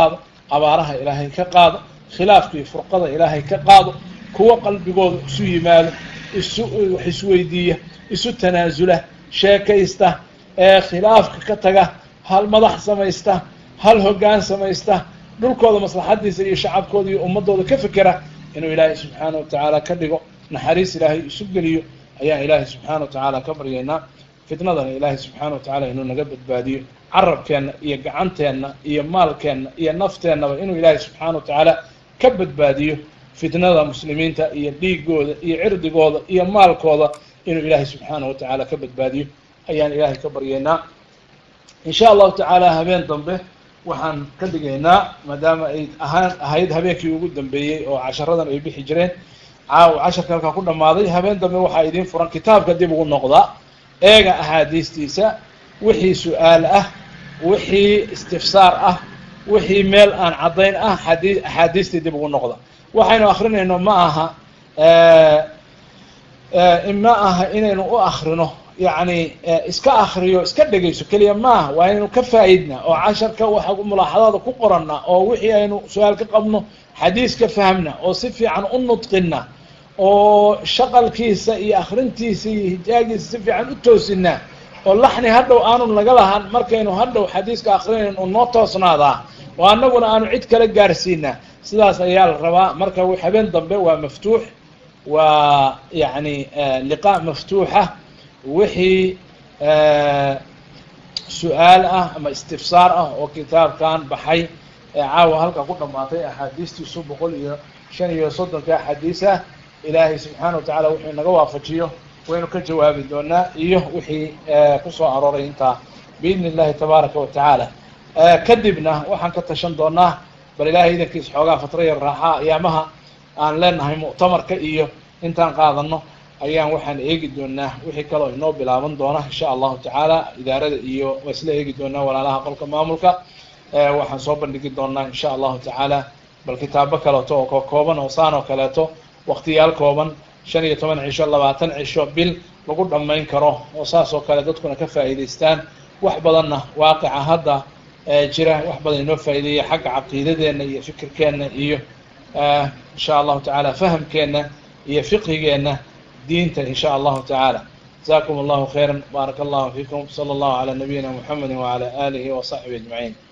abaaraha ilaahay ka qaado khilaafka iyo furqada ilaahay ka qaado kuwa qalbigooda isu yimaado isu wax isweydiiya isu tanaasula sheekaysta ee khilaafka ka taga hal madax samaysta hal hoggaan samaysta dhulkooda maslaxadiisa iyo shacabkooda iyo ummadooda ka fikera inuu ilaahay subxaana wa tacaala ka dhigo naxariis ilaahay isu geliyo ayaan ilaahay subxaana wa tacaala ka baryaynaa fitnadana ilaahay subxaana wa tacaala inuu naga badbaadiyo carabkeenna iyo gacanteenna iyo maalkeenna iyo nafteennaba inuu ilaahay subxaana wa tacaala ka badbaadiyo fitnada muslimiinta iyo dhiigooda iyo cirdigooda iyo maalkooda inuu ilaahay subxaana wa tacaala ka badbaadiyo ayaan ilaahay ka baryaynaa in sha allahu tacaala habeen dambe waxaan ka dhigaynaa maadaama ay ahaan ahayd habeenkii ugu dambeeyey oo casharadan ay bixi jireen caaw casharka halkaa ku dhammaaday habeen dambe waxaa idiin furan kitaabka dib ugu noqda eega axaadiistiisa wixii su-aal ah wixii istifsaar ah wixii meel aan caddayn ah xadii axaadiistii dib ugu noqda waxaynu akrinayno ma aha ma aha inaynu u akrino yacni iska akriyo iska dhegayso keliya maaha waa inaynu ka faa'idna oo casharka waxa mulaaxadada ku qoranna oo wixii aynu su-aal ka qabno xadiis ka fahmna oo si fiican u nudqina oo shaqalkiisa iyo akrintiisa iyo hijaagiisa si fiican u toosina oo laxni hadhow aanu naga lahan markaynu hadhow xadiiska akrinayn oo noo toosnaadaa oo annaguna aanu cid kala gaarsiina sidaas ayaa la rabaa marka habeen dambe waa maftuux waa yacni liqaa maftuuxa wixii su-aal ah ama istifsaar ah oo kitaabkan baxay ee caawa halka ku dhammaatay axaadiistiisu boqol iyo shan iyo soddonka axaadiis ah ilaahay subxaana wa tacaala wuxuu naga waafajiyo waynu ka jawaabi doonaa iyo wixii kusoo arooray intaa biidni illahi tabaaraka wa tacaala kadibna waxaan ka tashan doonaa bal ilaahay idankiisa xoogaa fatra yar raaxaa ayaamaha aan leenahay muctamarka iyo intaan qaadano ayaan waxaan eegi doonaa wixii kaloo inoo bilaaban doona insha allahu tacaala idaarada iyo waa isla eegi doonaa walaalaha qolka maamulka waxaan soo bandhigi doonaa insha allahu tacaala bal kitaabo kaleeto oo ka kooban oo saan oo kaleeto waktiyaal kooban shan iyo toban cisho labaatan cisho bil lagu dhammayn karo oo saas oo kale dadkuna ka faa'iidaystaan wax badanna waaqica hadda jira wax badan inoo faa'iideeya xagga caqiidadeenna iyo fikirkeenna iyo insha allahu tacaala fahamkeenna iyo fiqhigeenna diinta in sha allahu tacaala jazakum allahu khayra baaraka allahu fiikum sala allahu calaa nabiyina muxamedi wacala aalihi wasaxbihi ajmaciin